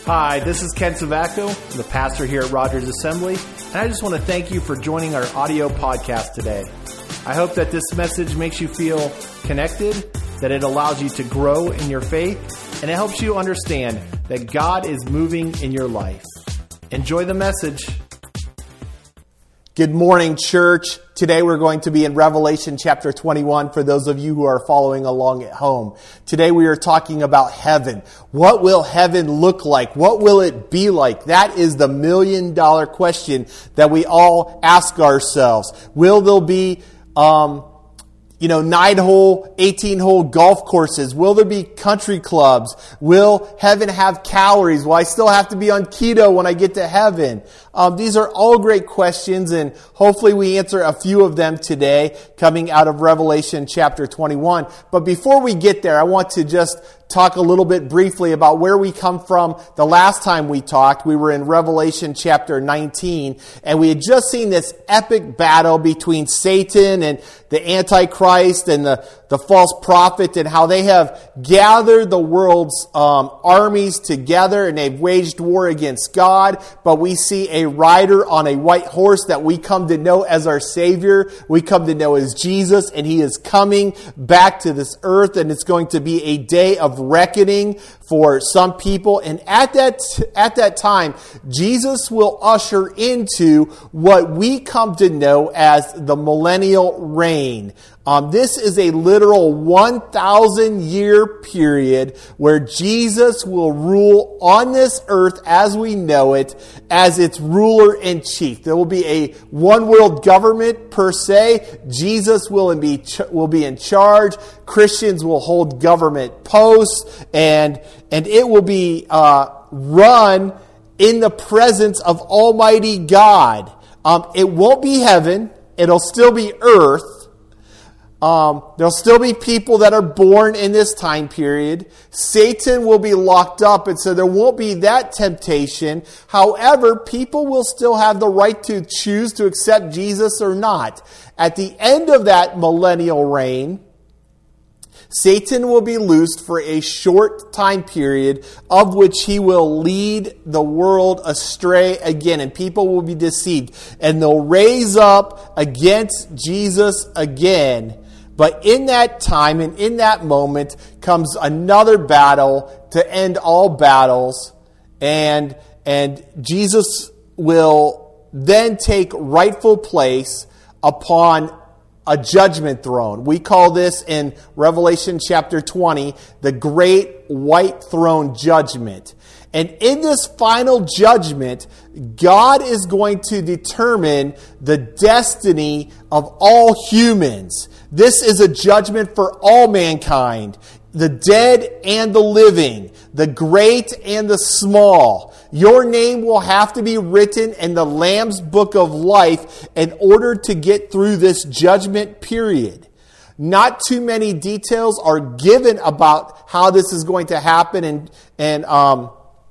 Hi, this is Ken Savacco, the pastor here at Rogers Assembly, and I just want to thank you for joining our audio podcast today. I hope that this message makes you feel connected, that it allows you to grow in your faith, and it helps you understand that God is moving in your life. Enjoy the message. Good morning, church. Today we're going to be in Revelation chapter 21 for those of you who are following along at home. Today we are talking about heaven. What will heaven look like? What will it be like? That is the million-dollar question that we all ask ourselves. Will there be 9-hole, 18-hole golf courses? Will there be country clubs? Will heaven have calories? Will I still have to be on keto when I get to heaven? These are all great questions, and hopefully we answer a few of them today coming out of Revelation chapter 21. But before we get there, I want to just talk a little bit briefly about where we come from. The last time we talked, we were in Revelation chapter 19, and we had just seen this epic battle between Satan and the Antichrist and the false prophet, and how they have gathered the world's armies together, and they've waged war against God. But we see a rider on a white horse that we come to know as our Savior. We come to know as Jesus, and He is coming back to this earth, and it's going to be a day of reckoning for some people. And at that time, Jesus will usher into what we come to know as the millennial reign. This is a literal 1,000-year period where Jesus will rule on this earth as we know it as its ruler-in-chief. There will be a one-world government per se. Jesus will be in charge. Christians will hold government posts, and it will be run in the presence of Almighty God. It won't be heaven. It'll still be earth. There'll still be people that are born in this time period. Satan will be locked up, and so there won't be that temptation. However, people will still have the right to choose to accept Jesus or not. At the end of that millennial reign, Satan will be loosed for a short time period of which he will lead the world astray again, and people will be deceived, and they'll raise up against Jesus again. But in that time and in that moment comes another battle to end all battles, and Jesus will then take rightful place upon a judgment throne. We call this in Revelation chapter 20 the Great White Throne Judgment. And in this final judgment, God is going to determine the destiny of all humans. This is a judgment for all mankind, the dead and the living, the great and the small. Your name will have to be written in the Lamb's Book of Life in order to get through this judgment period. Not too many details are given about how this is going to happen and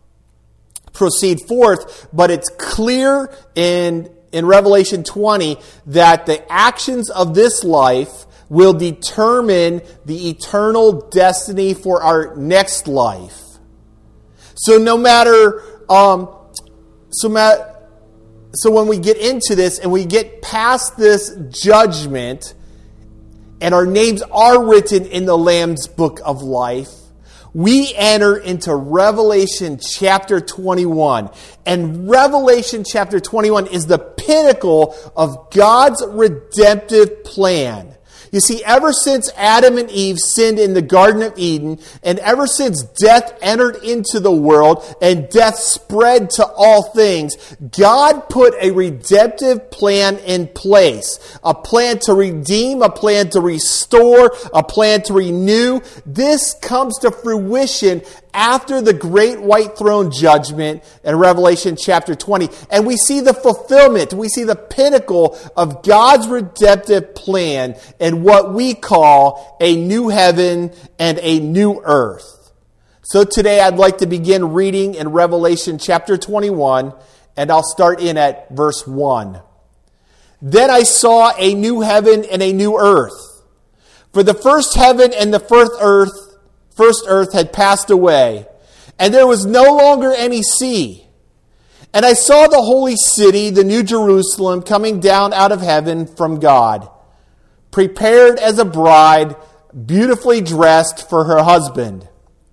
proceed forth, but it's clear in Revelation 20 that the actions of this life will determine the eternal destiny for our next life. So no matter, so when we get into this and we get past this judgment, and our names are written in the Lamb's Book of Life, we enter into Revelation chapter 21. And Revelation chapter 21 is the pinnacle of God's redemptive plan. You see, ever since Adam and Eve sinned in the Garden of Eden, and ever since death entered into the world and death spread to all things, God put a redemptive plan in place. A plan to redeem, a plan to restore, a plan to renew. This comes to fruition after the great white throne judgment in Revelation chapter 20. And we see the fulfillment, we see the pinnacle of God's redemptive plan in what we call a new heaven and a new earth. So today I'd like to begin reading in Revelation chapter 21, and I'll start in at verse 1. Then I saw a new heaven and a new earth. For the first heaven and the first earth had passed away, and there was no longer any sea. And I saw the holy city, the new Jerusalem, coming down out of heaven from God, prepared as a bride, beautifully dressed for her husband.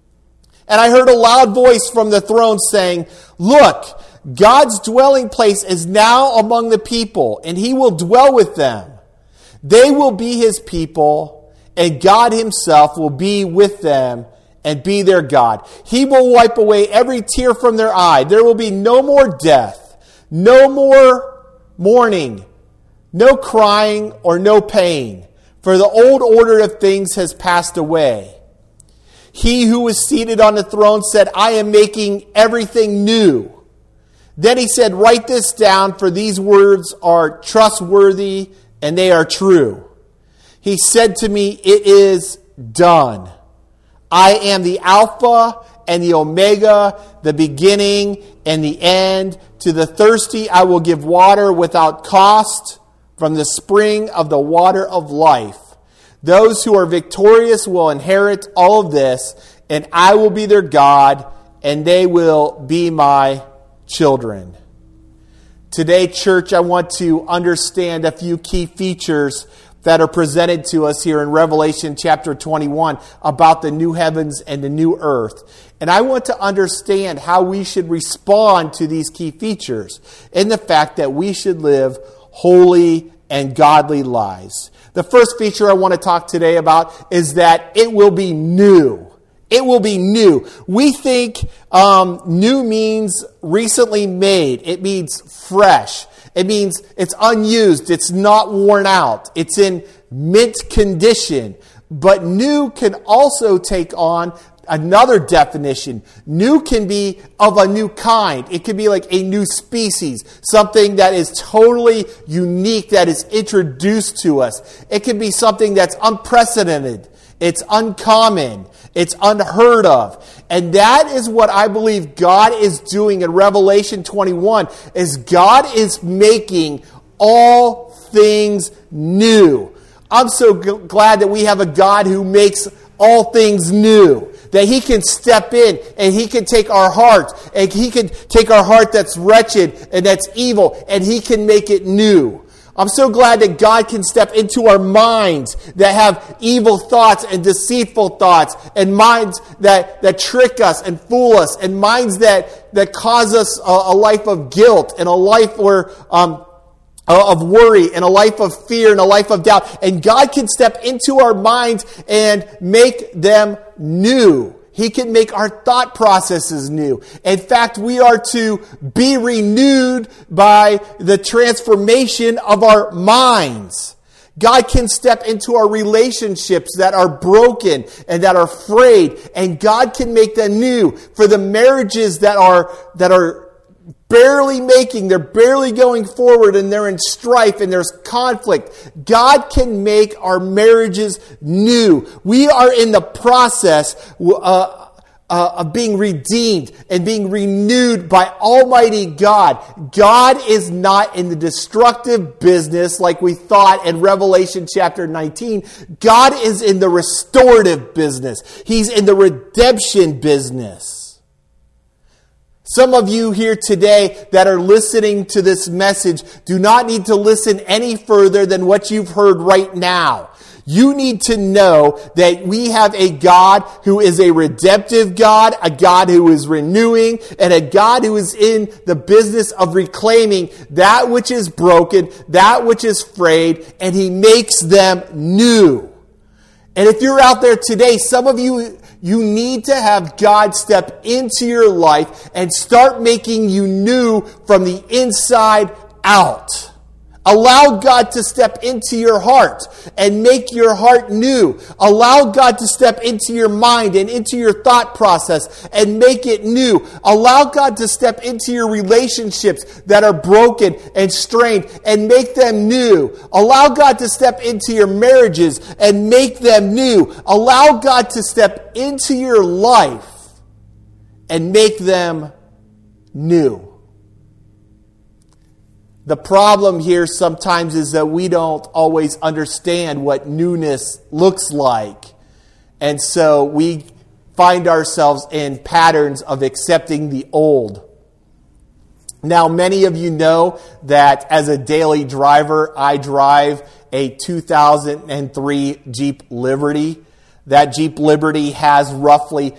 And I heard a loud voice from the throne saying, "Look, God's dwelling place is now among the people, and he will dwell with them. They will be his people, and God himself will be with them and be their God. He will wipe away every tear from their eye. There will be no more death, no more mourning, no crying or no pain, for the old order of things has passed away." He who was seated on the throne said, "I am making everything new." Then he said, "Write this down, for these words are trustworthy and they are true." He said to me, "It is done. I am the Alpha and the Omega, the beginning and the end. To the thirsty I will give water without cost from the spring of the water of life. Those who are victorious will inherit all of this, and I will be their God, and they will be my children." Today, church, I want to understand a few key features that are presented to us here in Revelation chapter 21 about the new heavens and the new earth. And I want to understand how we should respond to these key features and the fact that we should live holy and godly lives. The first feature I want to talk today about is that it will be new. It will be new. We think new means recently made. It means fresh. It means it's unused. It's not worn out. It's in mint condition. But new can also take on another definition. New can be of a new kind. It can be like a new species, something that is totally unique, that is introduced to us. It can be something that's unprecedented. It's uncommon. It's unheard of. And that is what I believe God is doing in Revelation 21, is God is making all things new. I'm so glad that we have a God who makes all things new, that he can step in and he can take our heart, and he can take our heart that's wretched and that's evil, and he can make it new. I'm so glad that God can step into our minds that have evil thoughts and deceitful thoughts, and minds that trick us and fool us, and minds that cause us a life of guilt and a life where of worry and a life of fear and a life of doubt. And God can step into our minds and make them new. He can make our thought processes new. In fact, we are to be renewed by the transformation of our minds. God can step into our relationships that are broken and that are frayed, and God can make them new. For the marriages that are they're barely going forward, and they're in strife and there's conflict, God can make our marriages new. We are in the process of being redeemed and being renewed by Almighty God. God is not in the destructive business like we thought in Revelation chapter 19. God is in the restorative business. He's in the redemption business. Some of you here today that are listening to this message do not need to listen any further than what you've heard right now. You need to know that we have a God who is a redemptive God, a God who is renewing, and a God who is in the business of reclaiming that which is broken, that which is frayed, and he makes them new. And if you're out there today, some of you need to have God step into your life and start making you new from the inside out. Allow God to step into your heart and make your heart new. Allow God to step into your mind and into your thought process and make it new. Allow God to step into your relationships that are broken and strained and make them new. Allow God to step into your marriages and make them new. Allow God to step into your life and make them new. The problem here sometimes is that we don't always understand what newness looks like. And so we find ourselves in patterns of accepting the old. Now, many of you know that as a daily driver, I drive a 2003 Jeep Liberty. That Jeep Liberty has roughly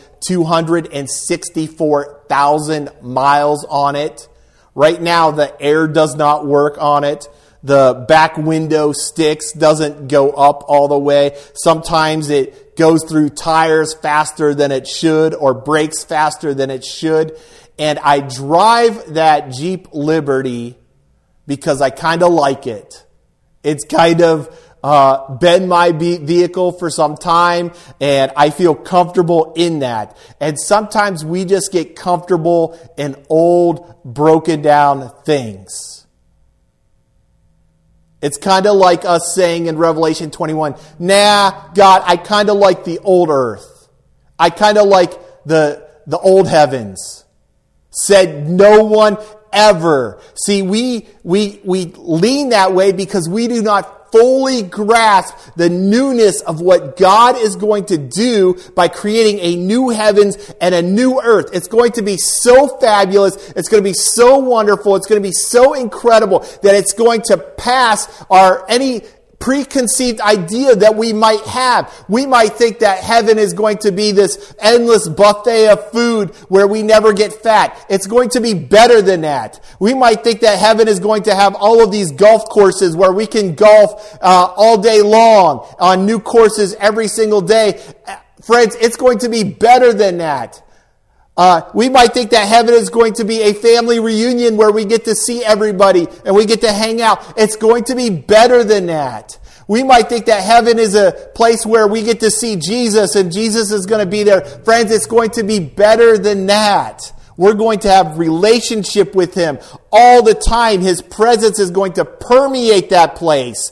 264,000 miles on it. Right now, the air does not work on it. The back window sticks, doesn't go up all the way. Sometimes it goes through tires faster than it should or brakes faster than it should. And I drive that Jeep Liberty because I kind of like it. It's kind of been my vehicle for some time, and I feel comfortable in that. And sometimes we just get comfortable in old, broken down things. It's kind of like us saying in Revelation 21, nah, God, I kind of like the old earth. I kind of like the old heavens. Said no one ever. See, we lean that way because we do not fully grasp the newness of what God is going to do by creating a new heavens and a new earth. It's going to be so fabulous. It's going to be so wonderful. It's going to be so incredible that it's going to pass any preconceived idea that we might have. We might think that heaven is going to be this endless buffet of food where we never get fat. It's going to be better than that. We might think that heaven is going to have all of these golf courses where we can golf all day long on new courses every single day. Friends, it's going to be better than that. We might think that heaven is going to be a family reunion where we get to see everybody and we get to hang out. It's going to be better than that. We might think that heaven is a place where we get to see Jesus and Jesus is going to be there. Friends, it's going to be better than that. We're going to have relationship with Him all the time. His presence is going to permeate that place.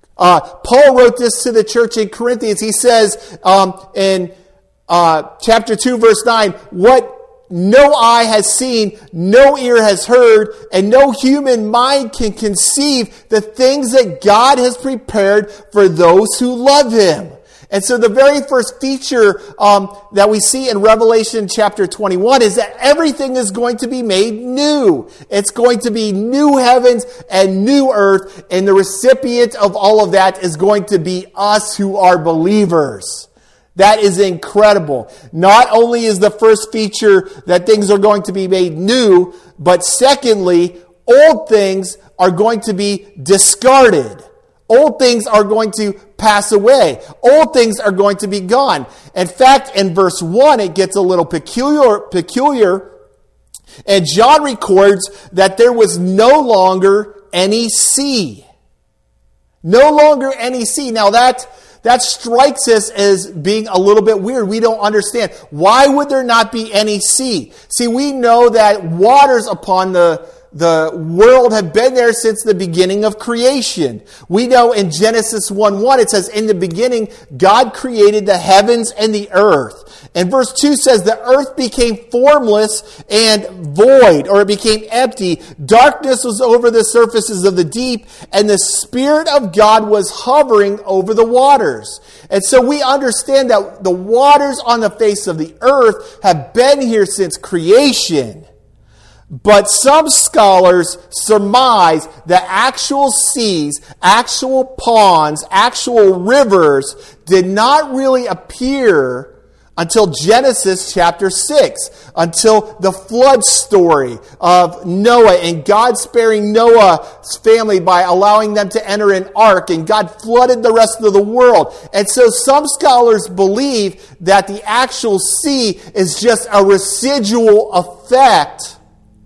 Paul wrote this to the church in Corinthians. He says in chapter 2, verse 9, what no eye has seen, no ear has heard, and no human mind can conceive the things that God has prepared for those who love Him. And so the very first feature that we see in Revelation chapter 21 is that everything is going to be made new. It's going to be new heavens and new earth, and the recipient of all of that is going to be us who are believers. That is incredible. Not only is the first feature that things are going to be made new, but secondly, old things are going to be discarded. Old things are going to pass away. Old things are going to be gone. In fact, in verse 1, it gets a little peculiar, and John records that there was no longer any sea. No longer any sea. Now that strikes us as being a little bit weird. We don't understand. Why would there not be any sea? See, we know that waters upon the world have been there since the beginning of creation. We know in Genesis 1:1 it says, in the beginning, God created the heavens and the earth. And verse 2 says, the earth became formless and void, or it became empty. Darkness was over the surfaces of the deep, and the Spirit of God was hovering over the waters. And so we understand that the waters on the face of the earth have been here since creation. But some scholars surmise that actual seas, actual ponds, actual rivers did not really appear until Genesis chapter 6, until the flood story of Noah and God sparing Noah's family by allowing them to enter an ark, and God flooded the rest of the world. And so some scholars believe that the actual sea is just a residual effect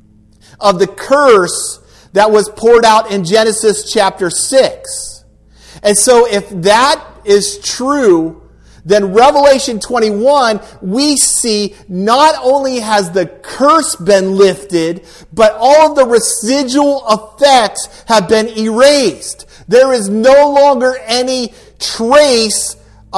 of the curse that was poured out in Genesis chapter 6. And so if that is true, then Revelation 21, we see not only has the curse been lifted, but all of the residual effects have been erased. There is no longer any trace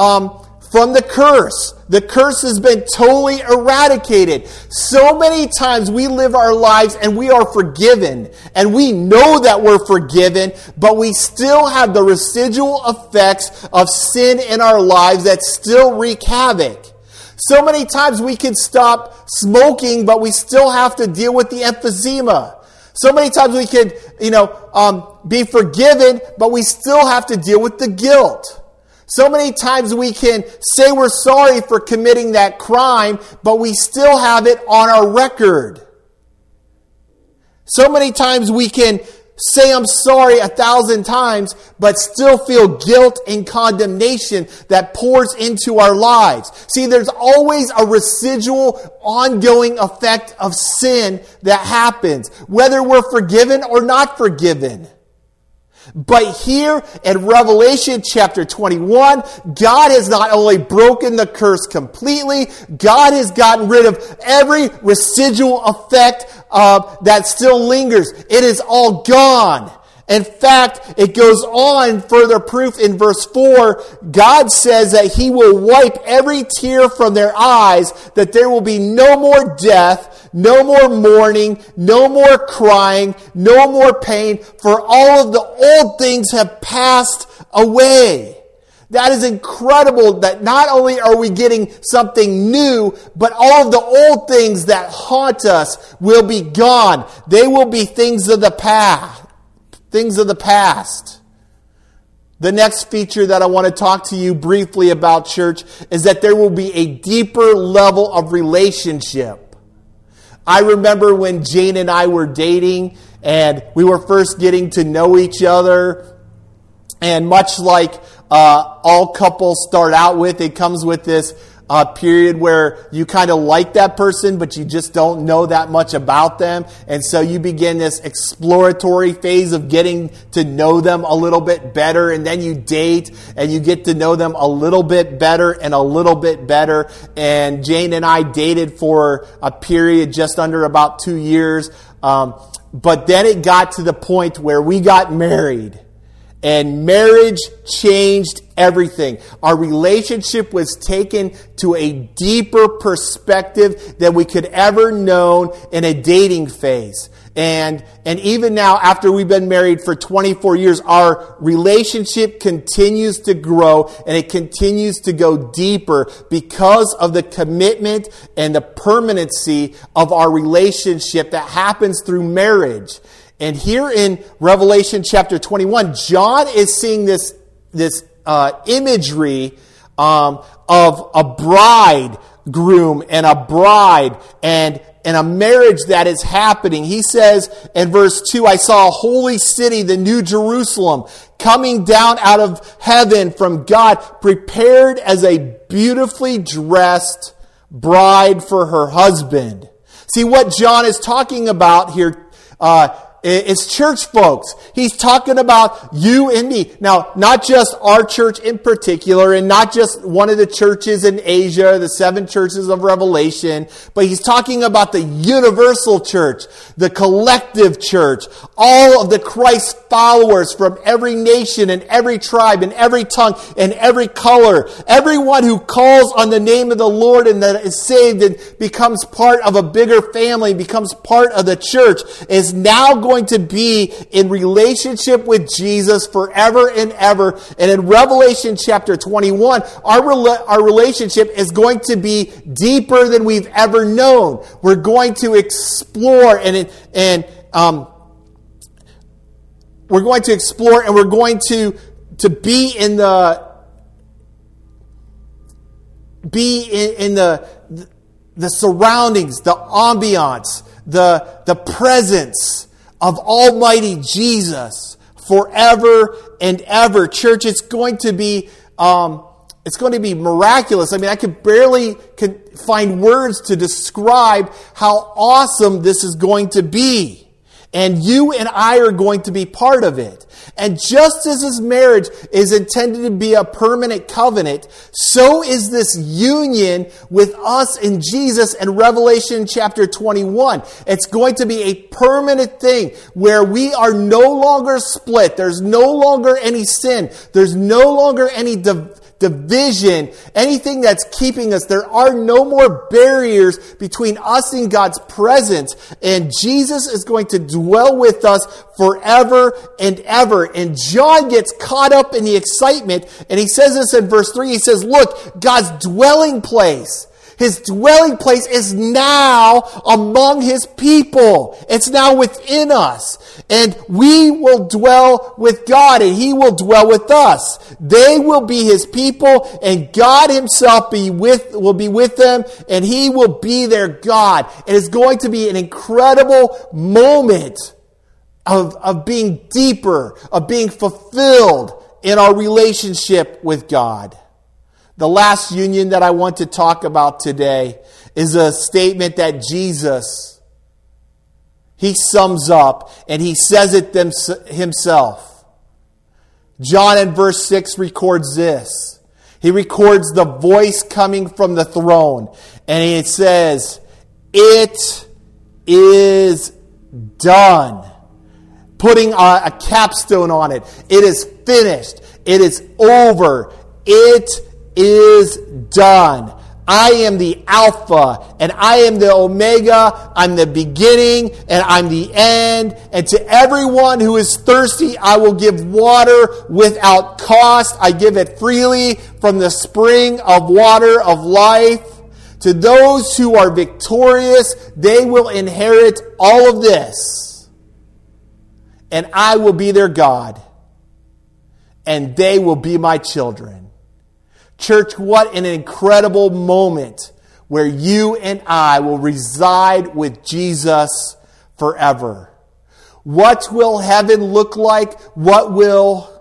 from the curse. The curse has been totally eradicated. So many times we live our lives and we are forgiven. And we know that we're forgiven, but we still have the residual effects of sin in our lives that still wreak havoc. So many times we can stop smoking, but we still have to deal with the emphysema. So many times we can, be forgiven, but we still have to deal with the guilt. So many times we can say we're sorry for committing that crime, but we still have it on our record. So many times we can say I'm sorry 1,000 times, but still feel guilt and condemnation that pours into our lives. See, there's always a residual, ongoing effect of sin that happens, whether we're forgiven or not forgiven. But here in Revelation chapter 21, God has not only broken the curse completely, God has gotten rid of every residual effect that still lingers. It is all gone. In fact, it goes on further proof in verse 4. God says that He will wipe every tear from their eyes, that there will be no more death, no more mourning, no more crying, no more pain, for all of the old things have passed away. That is incredible that not only are we getting something new, but all of the old things that haunt us will be gone. They will be things of the past. Things of the past. The next feature that I want to talk to you briefly about, church, is that there will be a deeper level of relationship. I remember when Jane and I were dating and we were first getting to know each other. And much like all couples start out with, it comes with this period where you kind of like that person, but you just don't know that much about them. And so you begin this exploratory phase of getting to know them a little bit better. And then you date and you get to know them a little bit better and a little bit better. And Jane and I dated for a period just under about 2 years. But then it got to the point where we got married. And marriage changed everything. Our relationship was taken to a deeper perspective than we could ever known in a dating phase. And even now, after we've been married for 24 years, our relationship continues to grow and it continues to go deeper because of the commitment and the permanency of our relationship that happens through marriage. And here in Revelation chapter 21, John is seeing this imagery of a bridegroom and a bride and a marriage that is happening. He says in verse 2, I saw a holy city, the New Jerusalem, coming down out of heaven from God, prepared as a beautifully dressed bride for her husband. See, what John is talking about here it's church folks. He's talking about you and me. Now, not just our church in particular, and not just one of the churches in Asia, the 7 churches of Revelation, but he's talking about the universal church, the collective church, all of the Christ followers from every nation and every tribe and every tongue and every color. Everyone who calls on the name of the Lord and that is saved and becomes part of a bigger family, becomes part of the church, is now going to be in relationship with Jesus forever and ever. And in Revelation chapter 21, our relationship is going to be deeper than we've ever known. We're going to explore and we're going to be in the surroundings, the ambiance, the presence of Almighty Jesus forever and ever. Church, it's going to be miraculous. I mean, I could barely find words to describe how awesome this is going to be. And you and I are going to be part of it. And just as this marriage is intended to be a permanent covenant, so is this union with us in Jesus in Revelation chapter 21. It's going to be a permanent thing where we are no longer split. There's no longer any sin. There's no longer any division, anything that's keeping us. There are no more barriers between us and God's presence. And Jesus is going to dwell with us forever and ever. And John gets caught up in the excitement. And he says this in verse 3. He says, look, God's dwelling place. His dwelling place is now among His people. It's now within us. And we will dwell with God, and He will dwell with us. They will be His people, and God Himself will be with them, and He will be their God. It is going to be an incredible moment of being deeper, of being fulfilled in our relationship with God. The last union that I want to talk about today is a statement that Jesus, He sums up, and He says it Himself. John in verse 6 records this. He records the voice coming from the throne, and it says, "It is done." Putting a capstone on it. It is finished. It is over. It is done. I am the Alpha and I am the Omega. I'm the beginning and I'm the end. And to everyone who is thirsty, I will give water without cost. I give it freely from the spring of water of life. To those who are victorious, they will inherit all of this. And I will be their God. And they will be my children. Church, what an incredible moment where you and I will reside with Jesus forever. What will heaven look like? What will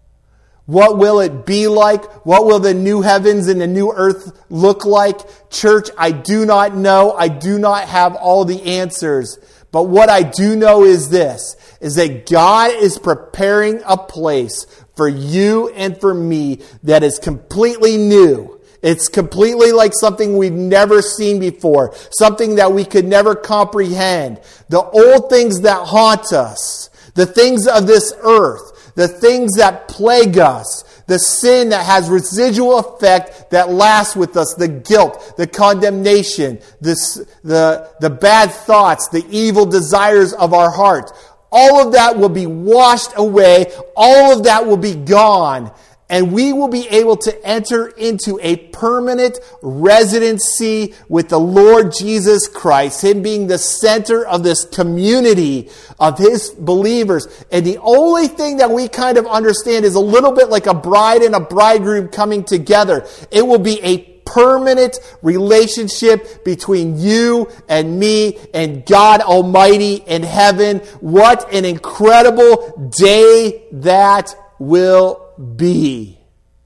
it be like? What will the new heavens and the new earth look like? Church, I do not know. I do not have all the answers. But what I do know is this, is that God is preparing a place for you and for me that is completely new. It's completely like something we've never seen before, something that we could never comprehend. The old things that haunt us, the things of this earth, the things that plague us, the sin that has residual effect that lasts with us, the guilt, the condemnation, the bad thoughts, the evil desires of our heart. All of that will be washed away. All of that will be gone. And we will be able to enter into a permanent residency with the Lord Jesus Christ, Him being the center of this community of His believers. And the only thing that we kind of understand is a little bit like a bride and a bridegroom coming together. It will be a permanent relationship between you and me and God Almighty in heaven. What an incredible day that will be.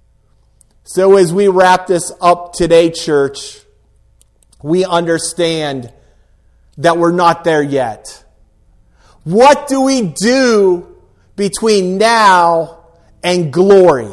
So as we wrap this up today, church, we understand that we're not there yet. What do we do between now and glory?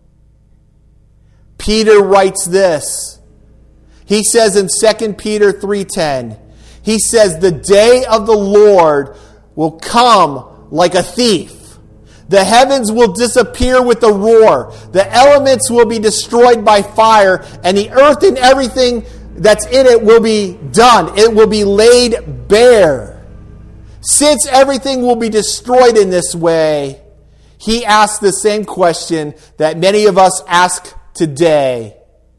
Peter writes this. He says in 2 Peter 3:10, he says, "The day of the Lord will come like a thief. The heavens will disappear with a roar. The elements will be destroyed by fire, and the earth and everything that's in it will be done. It will be laid bare." Since everything will be destroyed in this way, he asks the same question that many of us ask today.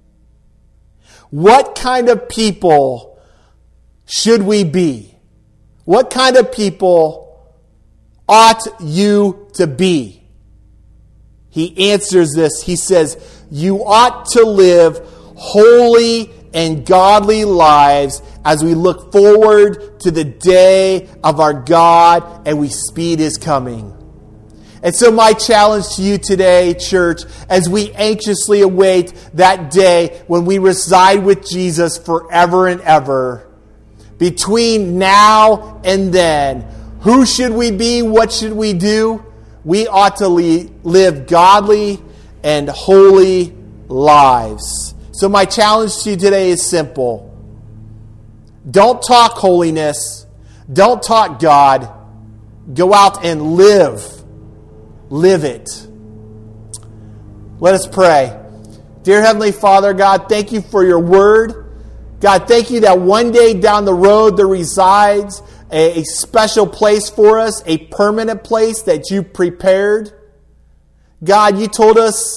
What kind of people should we be? What kind of people ought you to be? He answers this. He says, you ought to live holy and godly lives as we look forward to the day of our God and we speed His coming. And so my challenge to you today, church, as we anxiously await that day when we reside with Jesus forever and ever, between now and then, who should we be? What should we do? We ought to live godly and holy lives. So my challenge to you today is simple. Don't talk holiness. Don't talk God. Go out and live. Live it. Let us pray. Dear Heavenly Father, God, thank you for your word. God, thank you that one day down the road there resides a special place for us, a permanent place that you prepared. God, you told us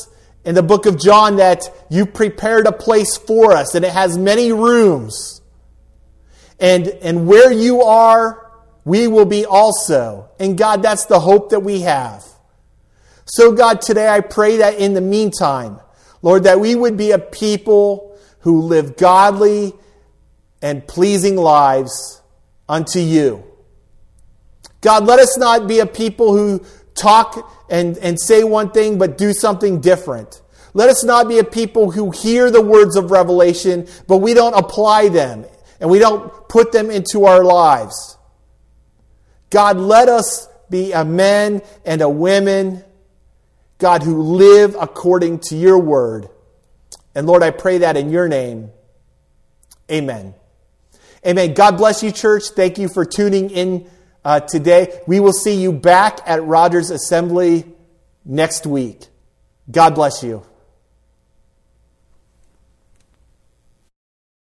in the book of John that you prepared a place for us, and it has many rooms. And where you are, we will be also. And God, that's the hope that we have. So God, today I pray that in the meantime, Lord, that we would be a people who live godly and pleasing lives unto you. God, let us not be a people who talk and say one thing but do something different. Let us not be a people who hear the words of revelation, but we don't apply them and we don't put them into our lives. God, let us be a men and a women, God, who live according to your word. And Lord, I pray that in your name. Amen. Amen. God bless you, church. Thank you for tuning in today. We will see you back at Rogers Assembly next week. God bless you.